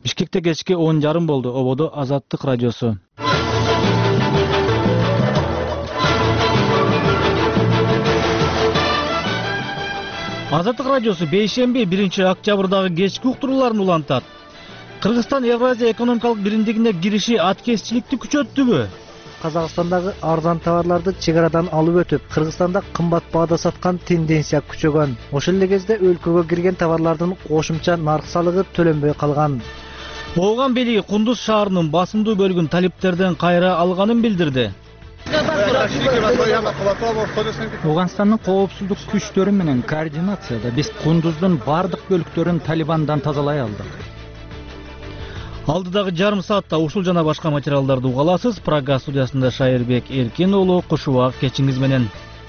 Бишкекте кечки 10:30 болду. Ободо Азаттык радиосу. Азаттык радиосу бейшемби 1-октябрдагы кечки уктурууларын улантат. Кыргызстан Евразия экономикалык биримдигине кириши аткезчиликти күчөттүбү? Казакстандагы арзан товарларды чек арадан алып өтүп, Кыргызстанда кымбат баада саткан тенденция күчөгөн. Ошол эле кезде өлкөгө кирген товарлардын кошумча нарк салыгы төленбөй калган. Ооган бийлиги Кундуз шаарынын басымдуу бөлүгүн талиптерден кайра алганын билдирди. Ооганстандын коопсуздук күчтөрү менен координацияда биз Кундуздун бардык бөлүктөрүн Талибандан тазалай алдык. Алдыдагы жарым саатта ушул жана башка материалдарды уга аласыз. Прага студиясында Шайырбек Эркин уулу, кушубак кечиңиз менен.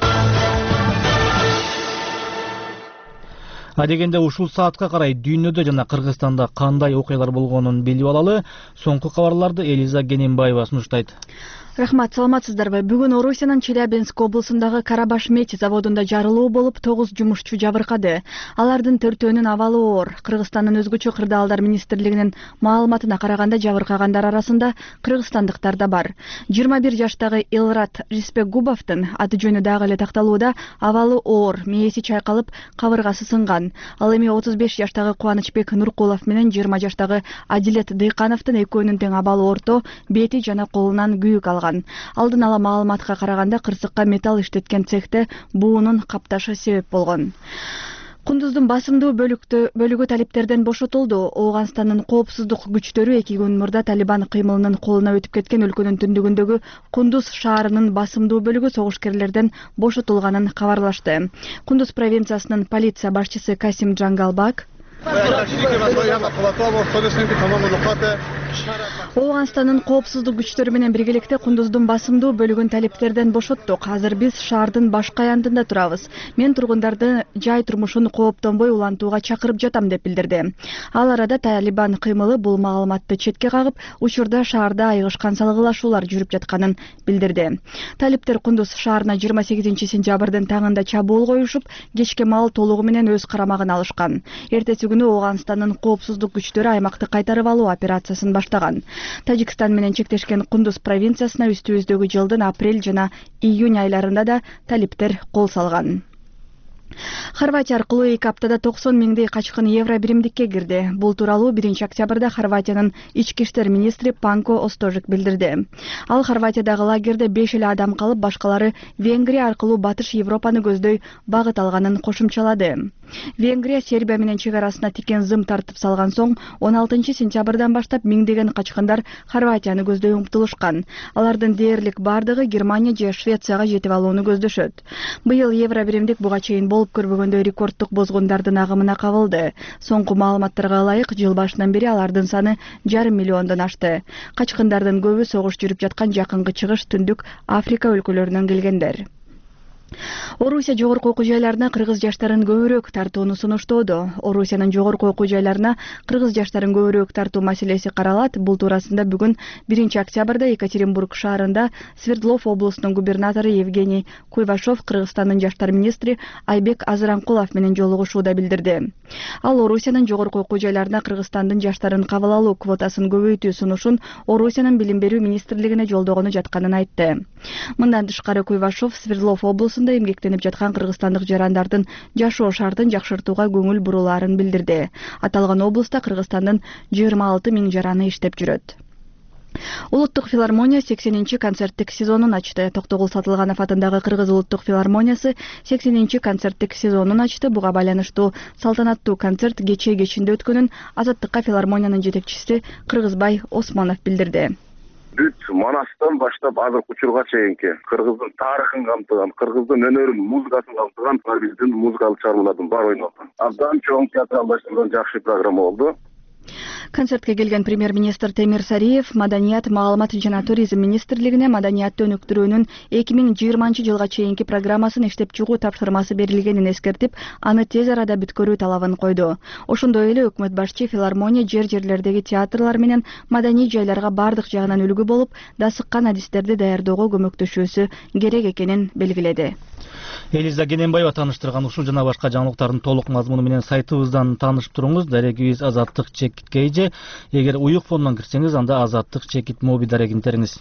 Адегенде ушул саатка карай дүйнөдө жана Кыргызстанда кандай окуялар болгонун билип алалы. Соңку кабарларды Элиза Генембаева сунуштайт. Рахмат, саламатсыздарбы? Бүгүн Орусиянын Челябинск облусундагы Карабаш меч заводунда жарылуу болуп, 9 жумушчу жабыркады. Алардын 4-өөнүн абалы оор. Кыргызстандын өзгөчө кырдаалдар министрлигинин маалыматына караганда жабыркагандар арасында кыргызстандыктар да бар. 21 жаштагы Илрат Рисбекгубовдун аты жөнү дагы эле такталууда, абалы оор, мээси чайкалып, кабыргасы сынган. Ал эми 35 жаштагы Кубанычбек Нуркулов менен 20 жаштагы Адилет Дыйкановдун экөөнүн тең абалы орто, бети жана колунан күйүк алган. Алдын ала маалыматка караганда кырсыкка металл иштеткен цехте буунун капташы себеп болгон. Кундуздун басымдуу бөлүгү талиптерден бошотулду. Ооганстандын коопсуздук күчтөрү 2 күн мурда Талибан кыймылынын колуна өтүп кеткен өлкөнүн түндүгүндөгү Кундуз шаарынын басымдуу бөлүгү согушкерлерден бошотулганын кабарлашты. Кундуз провинциясынын полиция башчысы Касим Джангалбак Ооганстандын коопсуздук күчтөрү менен биргеликте Кундуздун басымдуу бөлүгүн талиптерден бошоттук. Азыр биз шаардын башка аянтында турабыз. Мен тургундарды жай турмушун кооптонбой улантууга чакырып жатам деп билдирди. Ал арада Талибан кыймылы бул маалыматты четке кагып, учурда шаарда айыгышкан салгылашуулар жүрүп жатканын билдирди. Талиптер Кундуз шаарына 28 сентябрдын таңында чабуул коюшуп, кечке маал толугу менен өз карамагына алышкан. Эртеси күнү Ооганстандын коопсуздук күчтөрү аймакты кайтарып алуу операциясын баштаган. Тажикстан менен чектешкен Кундуз провинциясына үстүбүздөгү жылдын апрель жана июнь айларында да талиптер кол салган. Хорватия аркылуу 2 аптада 90 миңдей качкын евро биримдикке кирди. Бул тууралуу 1-октябрда Хорватиянын ички иштер министри Панко Остожик билдирди. Ал Хорватиядагы лагерде 5 эле адам калып, башкалары Венгрия аркылуу Батыш Европаны көздөй багыт алганын кошумчалады. Венгрия Сербия менен чек арасына тикен зым тартып салган соң 16 сентябрдан баштап миңдеген качкындар Хорватияны көздөй умтулушкан. Алардын дээрлик бардыгы Германия же Швецияга жетип алууну көздөшөт. Быйыл евро биримдик буга чейин болуп көрбөгөндөй рекордтук бозгундардын агымына кабылды. Соңку маалыматтарга ылайык, жыл башынан бери алардын саны 5,5 миллиондон ашты. Качкындардын көбү согуш жүрүп жаткан жакынкы чыгыш, түндүк Африка өлкөлөрүнөн келгендер. Орусия жогорку окуу жайларына кыргыз жаштарын көбүрөөк тартууну сунуштоодо. Орусиянын жогорку окуу жайларына кыргыз жаштарын көбүрөөк тартуу маселеси каралат. Бул туурасында бүгүн 1-октябрда Екатеринбург шаарында Свердлов облусунун губернатору Евгений Куйвашов Кыргызстандын жаштар министри Айбек Азыранкулов менен жолугушууда билдирди. Ал Орусиянын жогорку окуу жайларына Кыргызстандын жаштарын кабыл алуу квотасын көбөйтүү сунушун Орусиянын билим берүү министрлигине жолдогону жатканын айтты. Мындан тышкары Куйвашов Свердлов облусунда эмгектенип жаткан кыргызстандык жарандардын жашоо шартын жакшыртууга көңүл бурулаарын билдирди. Аталган облуста Кыргызстандын 26 миң жараны иштеп жүрөт. Улуттук филармония 80-чи концерттик сезонун ачты. Токтогул Сатылганов атындагы Кыргыз улуттук филармониясы 80-чи концерттик сезонун ачты. Буга байланыштуу салтанаттуу концерт кечинде өткөнүн Азаттыкка филармониянын жетекчиси Кыргызбай Осмонов билдирди. Бүт Манастан баштап азыркы учурга чейинки кыргыздын тарыхын камтыган, кыргыздын өнөрүн, музыкасын камтыган биздин музыкалык чыгармалардын баары ойнолгон. Абдан чоң театралдаштырылган жакшы программа болду. Концертке келген премьер-министр Темир Сариев Маданият, маалымат жана туризм министрлигине маданиятты өнүктүрүүнүн 2020-жылга чейинки программасын иштеп чыгуу тапшырмасы берилгенин эскертип, аны тез арада бүткөрүү талабын койду. Ошондой эле өкмөт башчы филармония жер-жерлердеги театрлар менен маданий жайларга бардык жагынан үлгү болуп, дасыккан адистерди даярдоого көмөктөшүүсү керек экенин белгиледи. Элиза Генембаева таныштырган ушул жана башка жаңылыктардын толук мазмуну менен сайтыбыздан таанышып туруңуз. Дарегибиз Азаттык чекиткей эже. Эгер уюк фондон кирсеңиз, анда Азаттык чекит моби дарегинтериңиз.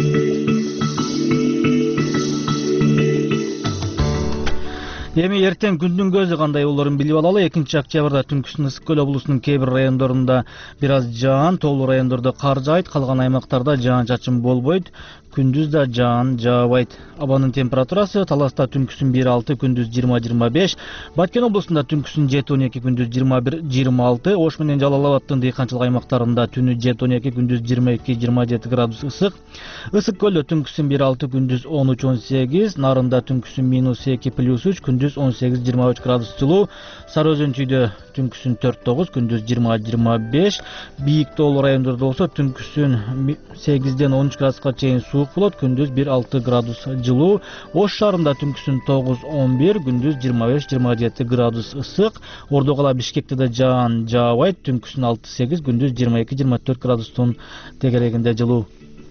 Эми эртең күндүн көзү кандай болорун билип алалы. 2-октябрда Түнкүсүн Ысык көл облусунун кээ бир райондорунда бир аз жаан, тоолуу райондордо кар жаайт, калган аймактарда жаан-чачын болбойт. Күндүз да жаан жаабайт. Абанын температурасы Таласта түнкүсүн 1-6, күндүз 20-25, Баткен облусунда түнкүсүн 7-12, күндүз 21-26, Ош менен Жалал Абаддын дыйканчылык аймактарында түнү 7-12, күндүз 22-27 градус ысык. Ысык көлдө түнкүсүн 1-6, күндүз 13-18, Нарында түнкүсүн -2, +3, күндүз 18-23 градус жылуу. Сары Өзөнчүйдө түнкүсүн 4-9, күндүз 20-25, бийик тоолуу райондордо болсо түнкүсүн 8-ден 13 градуска чейин суук болот, күндүз 1-6 градус жылуу. Ош шаарында түнкүсүн 9-11, күндүз 25-27 градус ысык. Ордо кала Бишкекте да жаан жаабайт, түнкүсүн 6-8, күндүз 22-24 градустун тегерегинде жылуу.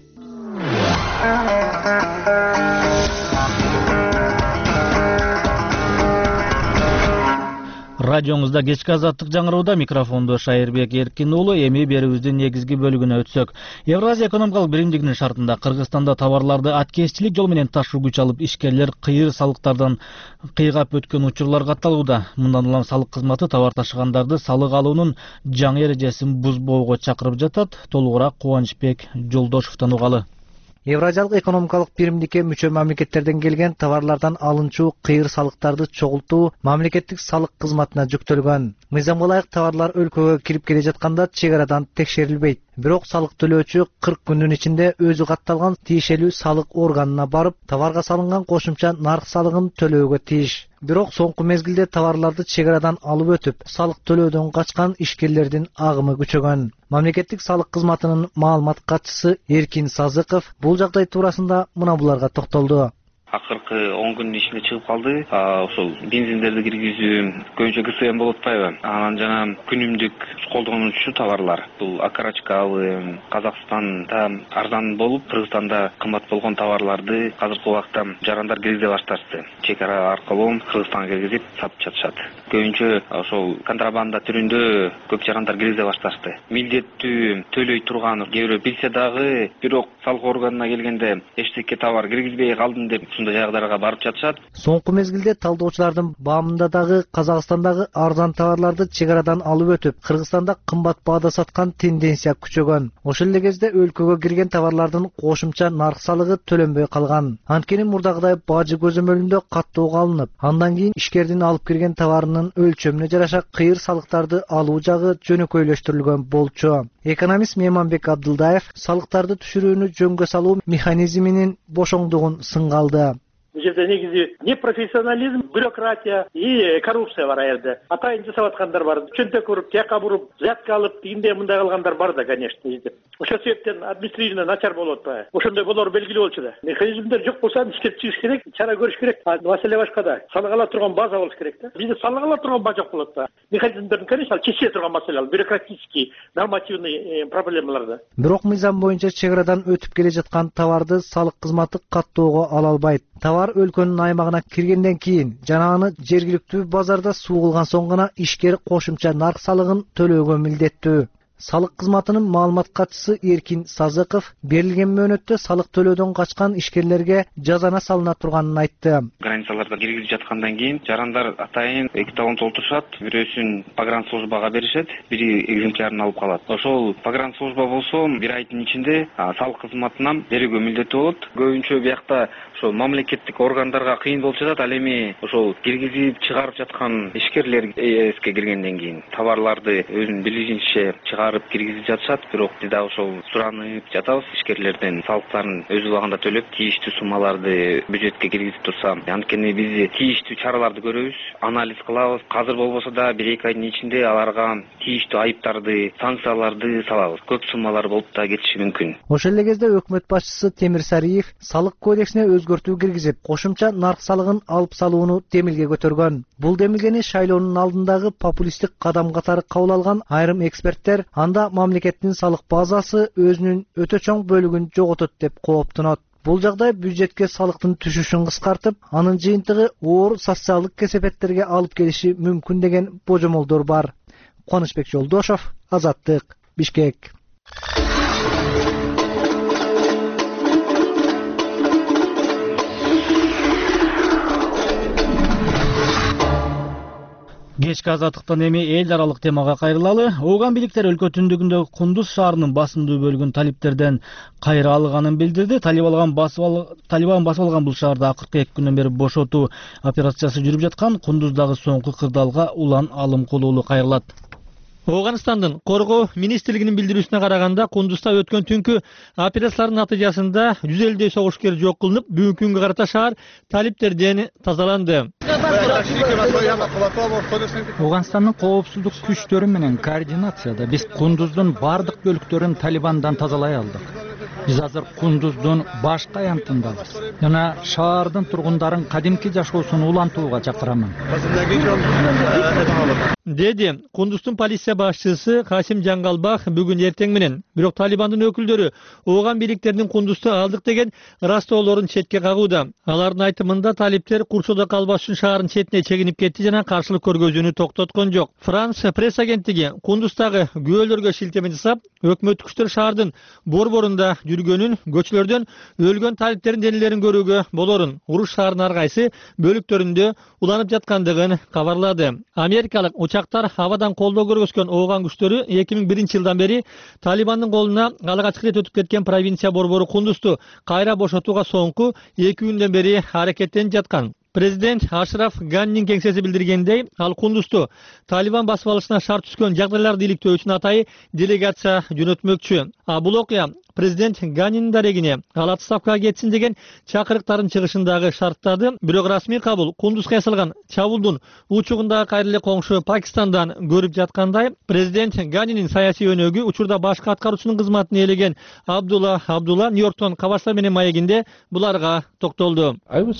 Радиоңузда кечки азаттык жаңырууда, микрофондо Шайырбек Эркин уулу. Эми берүүбүздүн негизги бөлүгүнө өтсөк. Евразия экономикалык биримдигинин шартында Кыргызстанда товарларды аткезчилик жол менен ташуу күч алып, ишкерлер кыйыр салыктардан кыйгап өткөн учурлар катталууда. Мындан улам салык кызматы товар ташыгандарды салык алуунун жаңы эрежесин бузбоого чакырып жатат. Толугураак Кубанычбек Жолдошовдон угалы. Евразиялык экономикалык биримдикке мүчө мамлекеттерден келген товарлардан алынчу кыйыр салыктарды чогултуу мамлекеттик салык кызматына жүктөлгөн. Мыйзамга ылайык товарлар өлкөгө кирип келе жатканда чек арадан текшерилбейт. Бирок салык төлөөчү 40 күндүн ичинде өзү катталган тиешелүү салык органына барып, товарга салынган кошумча нарк салыгын төлөөгө тийиш. Бирок соңку мезгилде товарларды чек арадан алып өтүп, салык төлөөдөн качкан ишкерлердин агымы күчөгөн. Мамлекеттик салык кызматынын маалымат катчысы Эркин Сазыков бул жагдай туурасында мына буларга токтолду. Акыркы 10 күндүн ичинде чыгып калды. Ошол бензиндерди киргизүү көбүнчө ГСМ болуп атпайбы? Анан жана күнүмдүк колдонуучу товарлар. Бул окорочкалуу Казакстанда арзан болуп, Кыргызстанда кымбат болгон товарларды азыркы убакта жарандар киргизе башташты. Чек ара аркылуу Кыргызстанга киргизип сатып жатышат. Көбүнчө ошол контрабанда түрүндө көп жарандар киргизе башташты. Милдеттүү төлөй турган кээ бирөө билсе дагы, бирок салык органына келгенде эчтеке товар киргизбей калдым деп ушундай жагдайга барып жатышат. Соңку мезгилде талдоочулардын баамында дагы Казакстандагы арзан товарларды чек арадан алып өтүп, Кыргызстанда кымбат баада саткан тенденция күчөгөн. Ошол эле кезде өлкөгө кирген товарлардын кошумча нарк салыгы төлөнбөй калган. Анткени мурдагыдай бажы көзөмөлүндө каттоого алынып, андан кийин ишкердин алып кирген товарынын өлчөмүнө жараша кыйыр салыктарды алуу жагы жөнөкөйлөштүрүлгөн болчу. Экономист Меманбек Абдылдаев салыктарды түшүрүүнү жөнгө салуу механизминин бошоңдугун сынга алды. Бул жерде негизи непрофессионализм, бюрократия и коррупция бар аерде. Атайын жасап аткандар бар. Чөнтөк уруп, тияка буруп, взятка алып, тигиндей мындай кылгандар бар да, конечно. Ошол себептен административно начар болуп атпайбы? Ошондой болор белгилүү болчу да. Механизмдер жок болсо иштеп чыгыш керек, чара көрүш керек. Маселе башкада. Салык ала турган база болуш керек да. Бизде салык ала турган база жок болот да. Механизмдердин, конечно, чечиле турган маселе, бюрократический, нормативный проблемалар да. Бирок мыйзам боюнча чек арадан өтүп келе жаткан товарды салык кызматы каттоого ала албайт. Товар өлкөнүн аймагына киргенден кийин жана аны жергиликтүү базарда сугулган соң гана ишкер кошумча нарк салыгын төлөөгө милдеттүү. Салык кызматынын маалымат катчысы Эркин Сазыков берилген мөөнөттө салык төлөөдөн качкан ишкерлерге жазана салына турганын айтты. Границаларда киргизип жаткандан кийин жарандар атайын 2 талон толтурушат, бирөөсүн погранслужбага беришет, бири экземплярын алып калат. Ошол погранслужба болсо 1 айдын ичинде салык кызматынан берүүгө милдеттүү болот. Көбүнчө биякта ошол мамлекеттик органдарга кыйын болуп жатат. Ал эми ошол киргизип чыгарып жаткан ишкерлер эске киргенден кийин товарларды өзүнүн билишинче чыгарып киргизип жатышат. Бирок биз дагы ошол суранып жатабыз ишкерлерден салыктарын өз убагында төлөп, тийиштүү суммаларды бюджетке киргизип турса, анткени биз тийиштүү чараларды көрөбүз, анализ кылабыз. Азыр болбосо да 1-2 айдын ичинде аларга тийиштүү айыптарды, санкцияларды салабыз. Көп суммалар болуп да кетиши мүмкүн. Ошол эле кезде өкмөт башчысы Темир Сариев салык кодексине өзгөртүү киргизип, кошумча нарк салыгын алып салууну демилге көтөргөн. Бул демилгени шайлоонун алдындагы популисттик кадам катары кабыл алган айрым эксперттер анда мамлекеттин салык базасы өзүнүн өтө чоң бөлүгүн жоготот деп кооптонот. Бул жагдай бюджетке салыктын түшүшүн кыскартып, анын жыйынтыгы оор социалдык кесепеттерге алып келиши мүмкүн деген божомолдор бар. Кубанычбек Жолдошов, Азаттык. Бишкек. Кечки азаттыктан эми эл аралык темага кайрылалы. Ооган бийликтер өлкө түндүгүндөгү Кундуз шаарынын басымдуу бөлүгүн талиптерден кайра алганын билдирди. Талибан басып алган бул шаарда акыркы 2 күндөн бери бошотуу операциясы жүрүп жаткан. Кундуздагы соңку кырдаалга улан алым кылуулу кайрылат. Оогандын коргоо министрлигинин билдирүүсүнө караганда, Кундузда өткөн түнкү операциялардын натыйжасында 150 согушкер жок кылынып, бүгүнкү күнгө карата шаар талиптерден тазаланды. Оогандын коопсуздук күчтөрү менен координацияда биз Кундуздун бардык бөлүктөрүн Талибандан тазалай алдык. Биз азыр Кундуздун башка аянтындабыз. Жана шаардын тургундарын кадимки жашоосун улантууга чакырамын. Деди Кундуздун полиция башчысы Касим Жаңгалбах бүгүн эртең менен. Бирок Талибандын өкүлдөрү ооган бийликтердин Кундузду алдык деген растоолорун четке кагууда. Алардын айтымында талиптер курчоодо калбаш үчүн шаардын четине чегинип кетти жана каршылык көргөзүүнү токтоткон жок. Франс пресс агенттиги Кундуздагы күбөлөргө шилтеме жасап, өкмөттүк күчтөр шаардын борборунда жүргөнүн, көчөлөрдөн өлгөн талиптердин денелерин көрүүгө болорун, уруш шаарынын ар кайсы бөлүктөрүндө уланып жаткандыгын кабарлады. Америкалык учактар абадан колдоо көргөзгөн ооган күчтөрү 2001-жылдан бери Талибандын колуна алгачкы ирет өтүп кеткен провинция борбору Кундузду кайра бошотууга соңку 2 күндөн бери аракеттенип жаткан. Президент Ашраф Ганнин кеңсеси билдиргендей, ал Кундузду Талибан басып алышына шарт түзгөн жагдайларды иликтөө үчүн атайын делегация жөнөтмөкчү. Бул окуя президент Ганнин дарегине ал отставкага кетсин деген чакырыктардын чыгышындагы шарттарды, бирок расмий кабыл Кундузга ясалган чабуулдун учугундагы кайра эле коңшу Пакистандан көрүп жаткандай, президент Ганнинин саясий өнөгү учурда башкы аткаруучунун кызматын ээлеген Абдулла Нью-Йорктон Кабаштар менен маегинде буларга токтолду.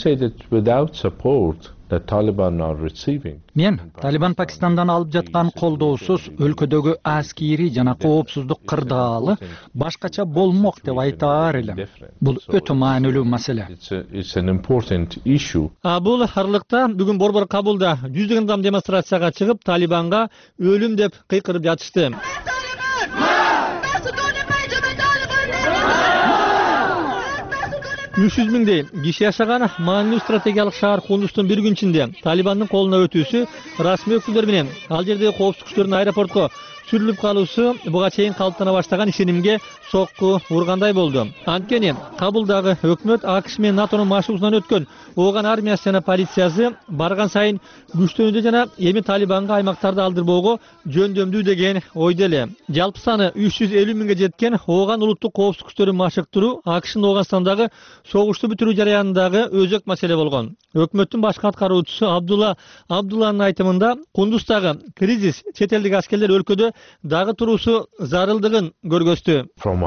Мен Талибан Пакистандан алып жаткан колдоосуз өлкөдөгү аскери жана коопсуздук кырдаалы башкача болмок деп айтаар элем. Бул өтө маанилүү маселе. Бул арлыкта бүгүн борбор Кабулда жүздөгөн адам демонстрацияга чыгып, Талибанга өлүм деп кыйкырып жатышты. Үч жүз миңдей киши жашаган маанилүү стратегиялык шаар Кундуздун бир күн ичинде Талибандын колуна өтүүсү, расмий өкүлдөр менен ал жердеги коопсуздук күчтөрүнүн аэропортко сүрүлүп калуусу буга чейин калыптана баштаган ишенимге сокку ургандай болду. Анткени Кабулдагы өкмөт АКШ менен НАТОнун машыгуусунан өткөн ооган армиясы жана полициясы барган сайын күчтөнүүдө жана эми Талибанга аймактарды алдырбоого жөндөмдүү деген ойдо эле. Жалпы саны 350 миңге жеткен ооган улуттук коопсуздук күчтөрүн машыктыруу АКШнын Оогандагы согушту бүтүрүү жараянындагы өзөк маселе болгон. Өкмөттүн башкы аткаруучусу Абдулланын айтымында, Кундуздагы кризис чет элдик аскерлер өлкөдө дагы туруусу зарылдыгын көргөздү.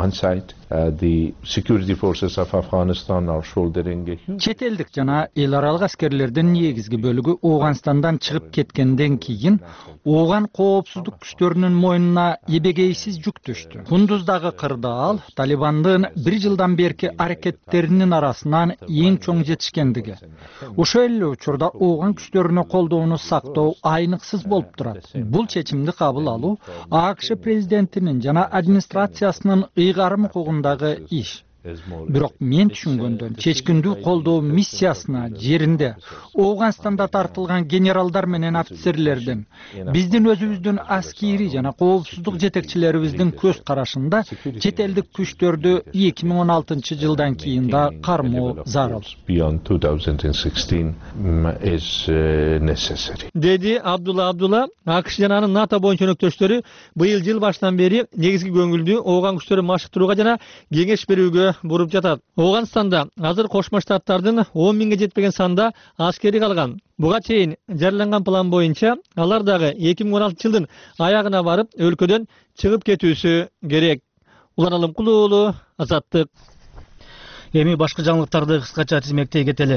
Чет элдик жана эл аралык аскерлердин негизги бөлүгү Оогандан чыгып кеткенден кийин ооган коопсуздук күчтөрүнүн мойнуна эбегейсиз жүк түштү. Кундуздагы кырдаал Талибандын 1 жылдан берки аракеттеринин арасынан эң чоң жетишкендиги. Ошол эле учурда ооган күчтөрүнө колдоону сактоо айныксыз болуп турат. Бул чечимди кабыл алуу АКШ президентинин жана администрациясынын ыйгарым укугундагы иш. Бирок мен түшүнгөндөн чечкиндүү колдоо миссиясына жеринде Ооганданда тартылган генералдар менен офицерлердин, биздин өзүбүздүн аскери жана коопсуздук жетекчилерибиздин көз карашында чет элдик күчтөрдү 2016-жылдан кийин да кармоо зарыл. Деди Абдулла, АКШ жана анын НАТО боюнча өнөктөштөрү быйыл жыл башынан бери негизги көңүлдүү ооган күчтөрүн машыктырууга жана кеңеш берүүгө буруп жатат. Ооганданда азыр Кошмо Штаттардын 10 миңге жетпеген санда аскери калган. Буга чейин жарыяланган план боюнча алар дагы 2016-жылдын аягына барып өлкөдөн чыгып кетүүсү керек. Улан Алым Кулуулу, Азаттык. Эми башкы жаңылыктарды кыскача тизмектей кетели.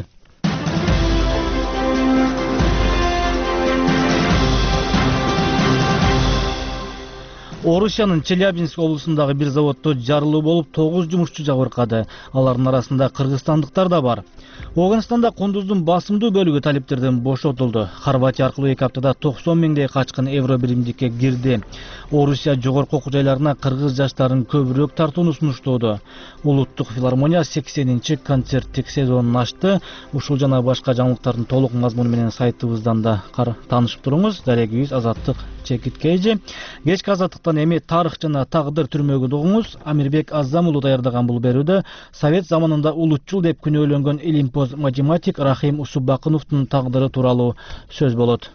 Орусиянын Челябинск облусундагы бир заводдо жарылуу болуп 9 жумушчу жабыркады. Алардын арасында кыргызстандыктар да бар. Оганстанда кундуздун басымдуу бөлүгү талиптерден бошотулду. Хорватия аркылуу 2 аптада 90 миңдей качкын евро биримдикке кирди. Орусия жогорку окуу жайларына кыргыз жаштарын көбүрөөк тартууну сунуштоодо. Улуттук филармония 80-чи концерттик сезонун ачты. Ушул жана башка жаңылыктардын толук мазмуну менен сайтыбыздан да таанышып туруңуз. Дарегибиз Азаттык Чекиткейжи. Кечки Азаттыктан эми тарых жана тагдыр түрмөгүн угуңуз. Амирбек Азам уулу даярдаган бул берүүдө Совет заманында улутчул деп күнөөлөнгөн илимпоз математик Рахим Усубакыновдун тагдыры тууралуу сөз болот.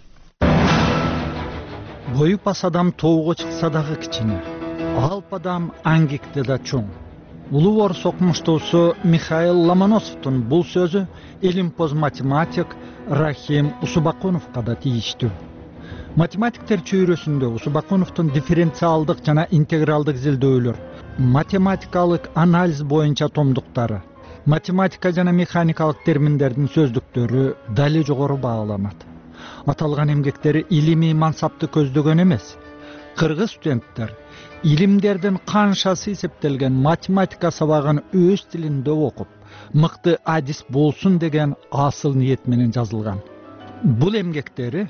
Боюпас адам тоого чыкса дагы кичине, алп адам аңгекте да чоң. Улуу орус окумуштуусу Михаил Ломоносовдун бул сөзү илимпоз математик Рахим Усубакыновго да тийиштүү. Математиктер чөйрөсүндө Усубакыновдун дифференциалдык жана интегралдык изилдөөлөр, математикалык анализ боюнча томдуктары, математика жана механикалык терминдердин сөздүктөрү дали жогору бааланат. Аталган эмгектери илимий мансапты көздөгөн эмес. Кыргыз студенттер илимдердин канчасы эсептелген математика сабагын өз тилинде окуп, мыкты адис болсун деген асыл ниет менен жазылган. Бул эмгектери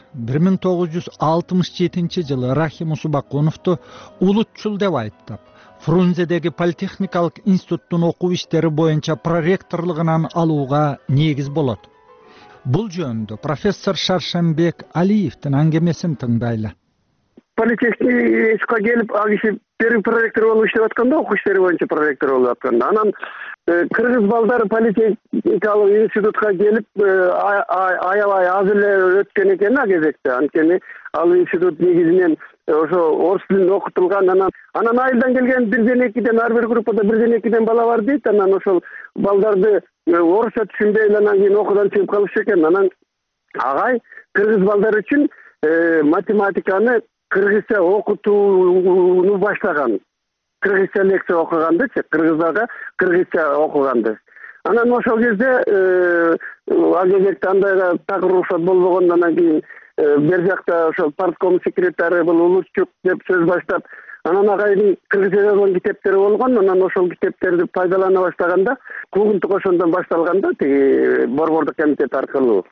1967 жылы Рахим Усубакыновду улутчул деп айыптап, Фрунзедеги политехникалык институттун окуу иштери боюнча проректорлугунан алууга негиз болот. Бул жөнүндө профессор Шаршембек Алиевдин аңгемесин тыңдайлы. Политехникага келип, ал киши первый проректор болуп иштеп атканда, окуу иштери боюнча проректор болуп атканда, анан кыргыз балдары политехникалык институтка келип, аябай аз эле өткөн экен а кезекте. Анткени ал институт негизинен ошо орус тилинде окутулган, анан айылдан келген 1-2ден ар бир группада 1-2ден бала бар дейт. Анан ошол балдарды орусча түшүнбөй эле анан кийин окуудан чыгып калышы экен. Анан агай кыргыз балдар үчүн математиканы кыргызча окутууну баштаган. Кыргызча лекция окугандычы, кыргыздага кыргызча окуганды. Анан ошол кезде ал кезекте андайга так уруксат болбогондон кийин бер жакта ошол партком секретары бул улутчук деп сөз баштап, анан агайдын кыргызча жазган китептери болгон. Анан ошол китептерди пайдалана баштаганда, куугунтук ошондон башталганда тиги борбордук комитет аркылуу.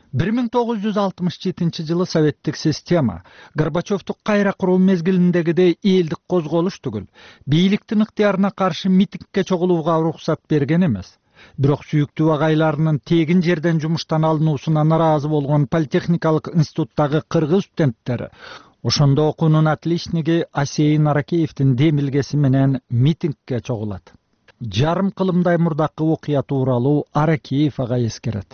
1967 жылы советтик система Горбачевду кайра куруу мезгилиндегидей элдик козголуш түгүл, бийликтин ыктыярына каршы митингге чогулууга уруксат берген эмес. Бирок сүйүктүү агайларынын тегин жерден жумуштан алынуусуна наразы болгон политехникалык институттагы кыргыз студенттери ошондо окуунун отличниги Асейин Аракеевдин демилгеси менен митингге чогулат. Жарым кылымдай мурдакы окуя тууралуу Аракеев агай эскерет.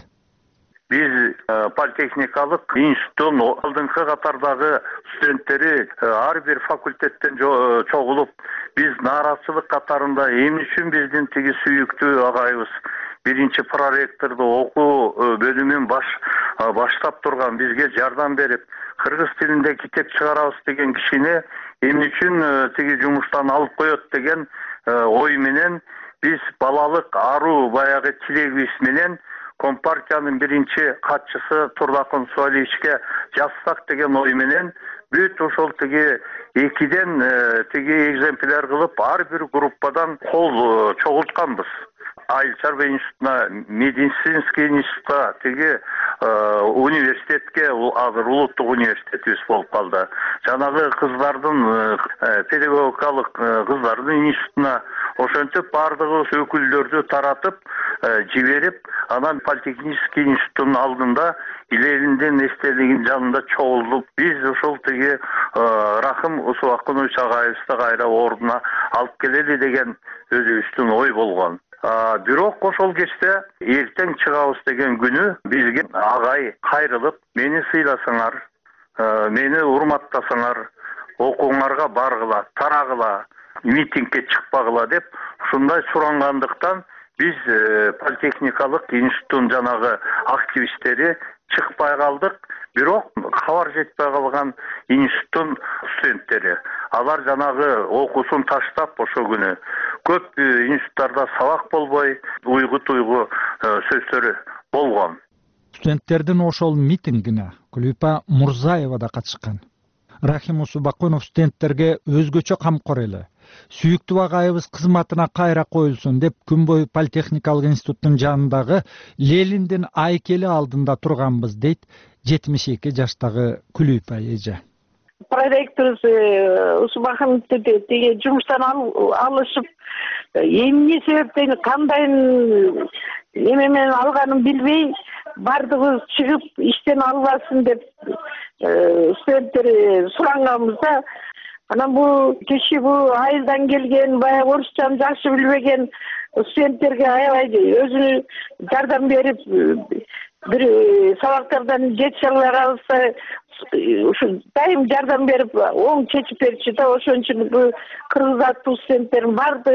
Биз политехникалык институттун алдыңкы катардагы студенттери ар бир факультеттен чогулуп, биз нааразычылык катарында эмне үчүн биздин тиги сүйүктүү агайыбыз биринчи проректорду окуу бөлүмүн баштап турган, бизге жардам берип, кыргыз тилинде китеп чыгарабыз деген кишини эмне үчүн тиги жумуштан алып коет деген ой менен биз балалык аруу баягы тилегибиз менен Компартиянын биринчи катчысы Турдакын Суалиевичке жазсак деген ой менен бүт ошол тиги 2ден тиги экземпляр кылып ар бир группадан кол чогултканбыз. Айыл чарба институтуна, медицинский институтка, тиги университетке, азыр улуттук университетибиз болуп калды. Жанагы кыздардын педагогикалык кыздардын институтуна ошентип бардыгыбыз өкүлдөрдү таратып жиберип, анан политехнический институттун алдында илеринден эстелигин жанында чогулуп, биз ошол тиги Рахим Усубакынович агайыбызды кайра ордуна алып келели деген өзүбүздүн ой болгон. Бирок ошол кечте эртең чыгабыз деген күнү бизге агай кайрылып, мени сыйласаңар, мени урматтасаңар, окууңарга баргыла, тарагыла, митингге чыкпагыла деп ушундай сурангандыктан биз политехникалык институттун жанагы активисттери чыкпай калдык. Бирок кабар жетпей калган институттун студенттери, алар жанагы окуусун таштап ошол күнү көп институттарда сабак болбой, уйгу-туйгу сөздөрү болгон. Студенттердин ошол митингине Күлүпа Мурзаева да катышкан. Рахим Усубакунов студенттерге өзгөчө камкор эле. Сүйүктүү агайыбыз кызматына кайра коюлсун деп күн бою Политехникалык институттун жанындагы Лениндин айкели алдында турганбыз дейт 72 жаштагы Күлүйпай эже. Проректор Усубакуновду тиги жумуштан алышып, эмне себептен кандай неме менен алганын билбей, бардыгыбыз чыгып иштен албасын деп студенттер суранганбызда, анан бул киши бул айылдан келген, баягы орусчаны жакшы билбеген студенттерге аябай өзүнүн жардам берип, бир сабактардан жетише албай калса, ушу дайым жардам берип, оң чечип берчү да. Ошон үчүн бул кыргыз аттуу студенттердин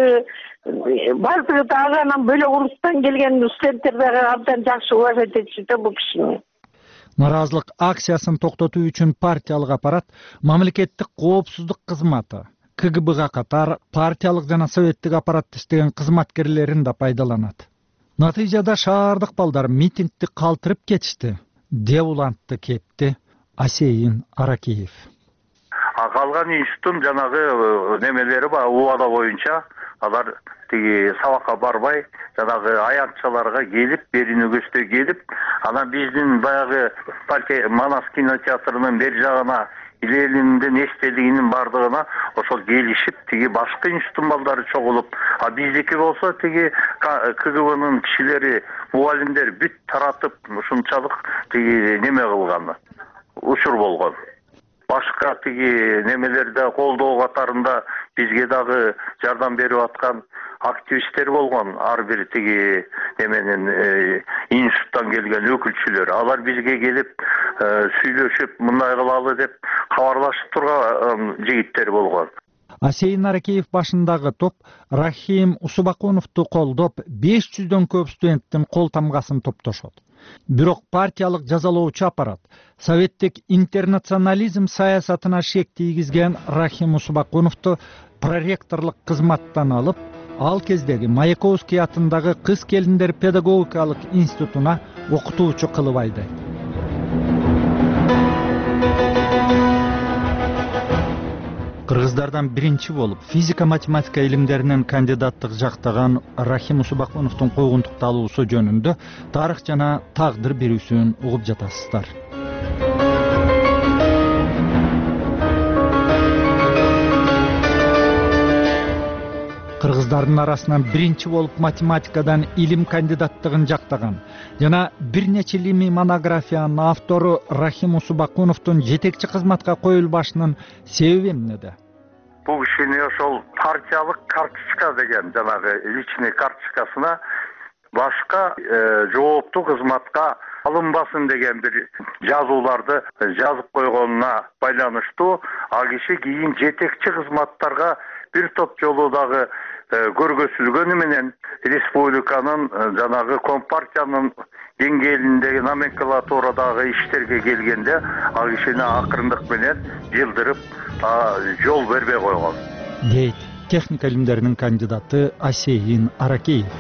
бардыгы дагы анан бөлөк урустан келген студенттер дагы абдан жакшы уважать этчү да бул кишини. Наразылык акциясын токтотуу үчүн партиялык аппарат мамлекеттик коопсуздук кызматы, КГБга катар партиялык жана советтик аппаратта иштеген кызматкерлерин да пайдаланат. Натыйжада шаардык балдар митингди калтырып кетишти, деп улантты кепти Асейин Аракеев. Калган институттун жанагы немелери бар, убада боюнча алар тиги сабакка барбай, жанагы аянтчаларга келип, берини көстө келип, анан биздин баягы Манас кинотеатрынын бер жагына Лениндин эстелигинин бардыгына ошол келишип, тиги башка институттун балдары чогулуп, а биздики болсо тиги КГБнын кишилери, мугалимдер бүт таратып, ушунчалык тиги неме кылган, учур болгон. Башка тиги немелерде колдоо катарында бизге дагы жардам берип аткан активисттер болгон, ар бир тиги неменин институттан келген өкүлчүлөр. Алар бизге келип сүйлөшүп, мындай кылалы деп кабарлашып турган жигиттер болгон. Асейин Аракеев башындагы топ Рахим Усубакуновду колдоп, 500дөн көп студенттин кол тамгасын топтошот. Бирок партиялык жазалоочу аппарат советтик интернационализм саясатына шек тийгизген Рахим Усубакуновду проректорлук кызматтан алып, ал кездеги Маяковский атындагы кыз келиндер педагогикалык институтуна окутуучу кылып айдайт. Кыргыздардан биринчи болуп физика-математика илимдеринен кандидаттык жактаган Рахим Усубакуновдун койгунтукталуусу жөнүндө тарых жана тагдыр берүүсүн угуп жатасыздар. Кыргыздардын арасынан биринчи болуп математикадан илим кандидаттыгын жактаган жана бир нече илимий монографиянын автору Рахим Усубакуновдун жетекчи кызматка коюлбашынын себеби эмнеде? Бул кишини ошол партиялык карточка деген жанагы личный карточкасына башка жооптуу кызматка алынбасын деген бир жазууларды жазып койгонуна байланыштуу, ал киши кийин жетекчи кызматтарга бир топ жолу дагы көргөзүлгөнү менен республиканын жанагы компартиянын деңгээлиндеги номенклатурадагы иштерге келгенде ал кишини акырындык менен жылдырып жол бербей койгон, дейт техника илимдеринин кандидаты Асейин Аракеев.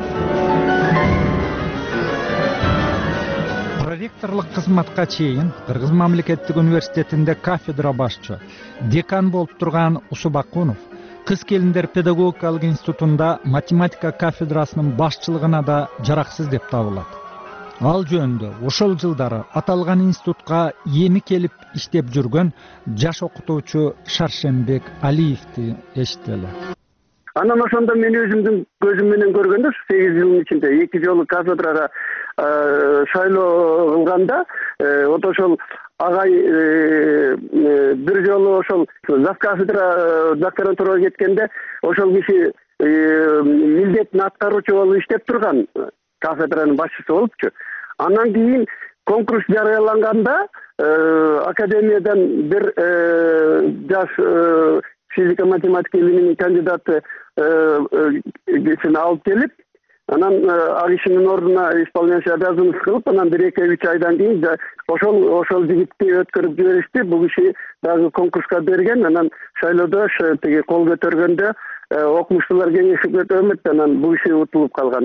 Проректорлук кызматка чейин Кыргыз мамлекеттик университетинде кафедра башчы, декан болуп турган Усубакунов кыз келиндер педагогикалык институтунда математика кафедрасынын башчылыгына да жараксыз деп табылат. Ал жөнүндө ошол жылдары аталган институтка эми келип иштеп жүргөн жаш окутуучу Шаршенбек Алиевди эшиттеле. Анан ошондо мен өзүмдүн көзүм менен көргөндө 8 жылдын ичинде 2 жолу кафедрага шайлоо кылганда, ошол агай бир жолу ошол зав кафедра докторантурага кеткенде, ошол киши милдетин аткаруучу болуп иштеп турган, кафедранын башчысы болупчу. Андан кийин конкурс жарыяланганда академиядан бир жаш физика математика илиминин кандидаты кишини алып келип, анан ал кишинин ордуна исполняющий обязанность кылып, анан 1-2 айдан кийин ошол жигитти өткөрүп жиберишти. Бул киши дагы конкурска берген, анан шайлоодо тиги кол көтөргөндө окумуштуулар кеңешип өтөмөт, анан бул киши утулуп калган да.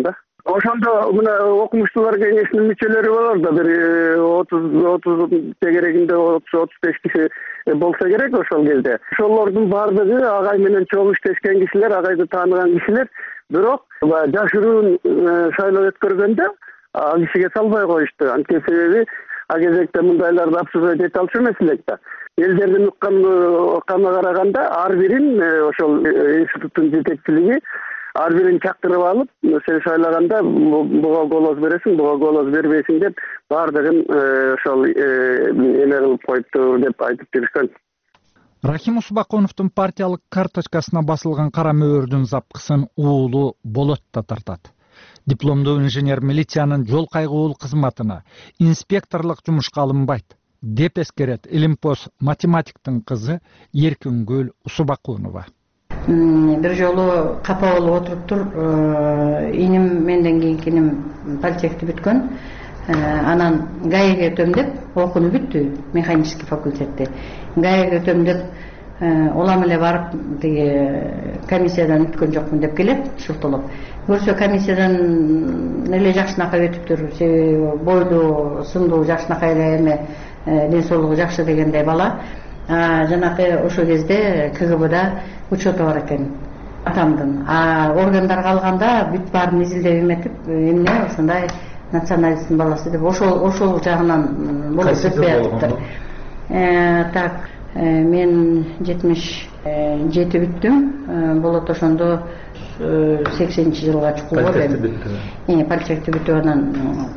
Ошондо мына окумуштуулар кеңешинин мүчөлөрү болор да, бир 30 тегерегинде 30-35 киши болсо керек ошол кезде. Ошолордун баардыгы агай менен чоң иштешкен кишилер, агайды тааныган кишилер, бирок жашыруун шайлоо өткөргөндө ал кишиге салбай коюшту. Анткени себеби ал кезекте мындайларды обсуждать эте алчу эмес элек да. Элдердин укканына караганда ар бирин ошол институттун жетекчилиги ар бирин чакырып алып, сен шайлаганда буга голос бересиң, буга голос бербейсиң деп баардыгын ошол эме кылып коюпту деп айтып жүрүшкөн. Рахим Усубаконовдун партиялык карточкасына басылган кара мөөрдүн запкысын уулу Болот да тартат. Дипломдуу инженер милициянын жол кайгуул кызматына инспекторлук жумушка алынбайт деп эскерет Илимпоз математиктин кызы Эркингүл Усубакунова. Бир жолу капа болуп отуруптур, иним менден кийинки иним политехти бүткөн, анан ГАИге өтөм деп окууну бүттү, механический факультетти. ГАИге өтөм деп улам эле барып тиги комиссиядан өткөн жокмун деп келет, шуртулуп. Көрсө комиссиядан эле жакшынакай өтүптүр, себеби бойлуу, сындуу жакшынакай эле эме ден соолугу жакшы дегендей бала. Жанакы ошол кезде КГБда учету бар экен атамдын. Органдарга алганда бүт баарын изилдеп эметип, эмне ошондой националисттин баласы деп ошол жагынан болуп өтпөй атыптыр. Так, мен 77 бүттүм. Болот ошондо 80-жылга чукулга мен политехти бүтүп анан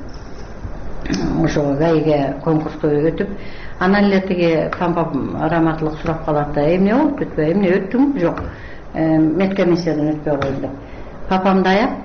ошо ГАИге конкурсту өтүп, анан эле тиги пампам раматтылык сурап калат да, эмне болуп өтпөй, эмне өттүң? Жок, медкомиссиядан өтпөй койдум деп. Папам да аяп,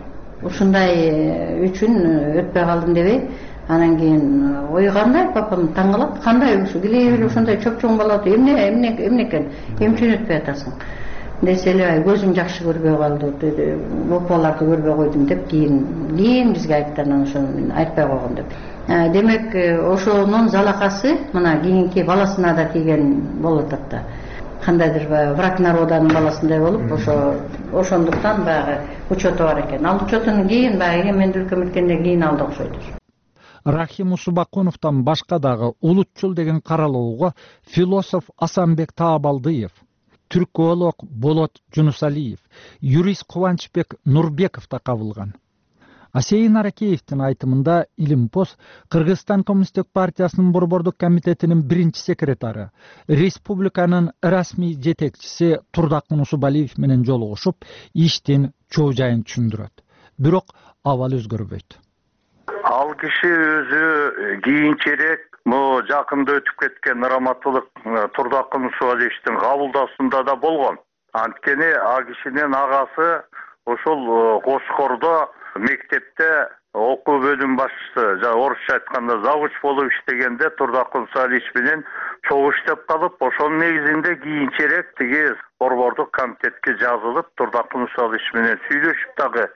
ушундай үчүн өтпөй калдым дебей, анан кийин ой кандай папам таң калат, кандай ушу киле ошондой чоң бала эмне экен, эмне үчүн өтпөй атасың? Десе эле көзүм жакшы көрбөй калды, опаларды көрбөй койдум деп кийин бизге айтты, анан ошону мен айтпай койгом деп. Демек ошонун залакасы мына кийинки баласына да тийген болот атта. Кандайдыр враг народанын баласындай болуп, ошондуктан баягы учету бар экен. Ал учетун кийин баягы эгемендүүлүккө өткөндөн кийин алды окшойт. Рахим Усубаконовдон башка дагы улутчул деген каралоого философ Асанбек Таабалдыев, түрколог Болот Жунусалиев, юрист Кубанычбек Нурбеков да кабылган. Асейин Аракеевдин айтымында Илимпоз Кыргызстан Коммунисттик партиясынын борбордук комитетинин биринчи секретары, республиканын расмий жетекчиси Турдакын Усубалиев менен жолугушуп, иштин чоо жайын түшүндүрөт. Бирок абал өзгөрбөйт. Ал киши өзү кийинчерээк жакында өтүп кеткен раматтылык Турдакын Усубалиевдин кабылдасында да болгон. Анткени ал кишинин агасы ошол Кошкордо мектепте окуу бөлүм башчысы, орусча айтканда завуч болуп иштегенде Турдакын Усубалиев менен чогуу иштеп калып, ошонун негизинде кийинчерээк тиги борбордук комитетке жазылып, Турдакын Усубалиев менен сүйлөшүп дагы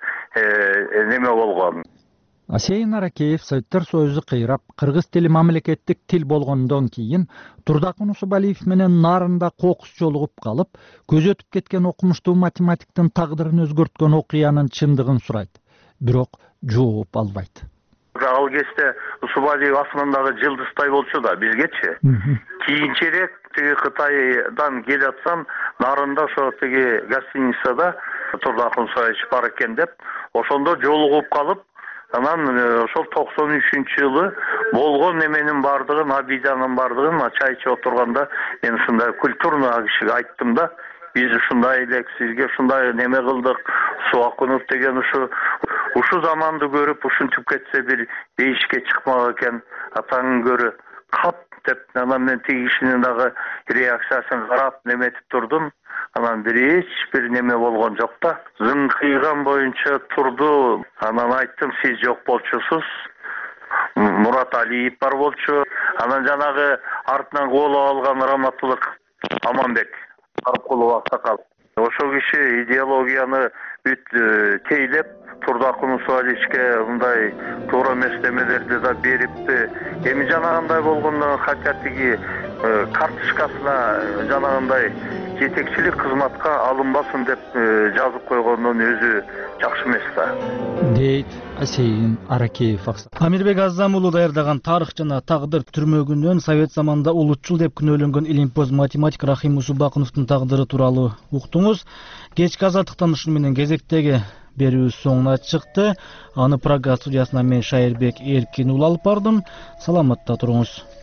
неме болгон. Асейин Аракеев Советтер Союзу кыйрап, кыргыз тили мамлекеттик тил болгондон кийин Турдакын Усубалиев менен нарында кокус жолугуп калып, көзү өтүп кеткен окумуштуу математиктин тагдырын өзгөрткөн окуянын чындыгын сурайт. Бирок жооп албайт. Ал кезде Усубалиев асмандагы жылдыздай болчу да бизгечи. Кийинчерээк тиги Кытайдан келатсам, нарында ошо тиги гостиницада Турдакын Усубалиев бар экен деп, ошондо жолугуп калып, анан ошол 93-жылы болгон неменин бардыгын, обиданын бардыгын чай ичип отурганда мен ушундай культурный кишиге айттым да, биз ушундай элек сизге ушундай неме кылдык, Усубакунов деген ушу заманды көрүп ушинтип кетсе бир бейишке чыкмак экен, атаңын көрү кап деп, анан мен тиги кишинин дагы реакциясын карап неметип турдум. Анан эч бир неме болгон жок да. Зыңкыйган боюнча турду. Анан айттым, сиз жок болчусуз. Мурат Алиев бар болчу. Анан жанагы артынан кол алган раматтылык Аманбек Аркулов аксакал. Ошол киши идеологияны бүт тейлеп, Турдакын Усубалиевке мындай туура эмес немелерди да берипти. Эми жанагындай болгондо хотя тиги карточкасына жанагындай жетекчилик кызматка алынбасын деп жазып койгондун өзү жакшы эмес да, дейт Асейин Аракеев. Амирбек Азам уулу даярдаган тарых жана тагдыр түрмөгүнөн совет заманында улутчул деп күнөөлөнгөн илимпоз математик Рахим Усубакыновдун тагдыры тууралуу уктуңуз. Кечки азаттыктан ушуну менен кезектеги берүү соңуна чыкты. Аны Прага студиясынан мен Шайырбек Эркин уулу алып бардым. Саламатта туруңуз.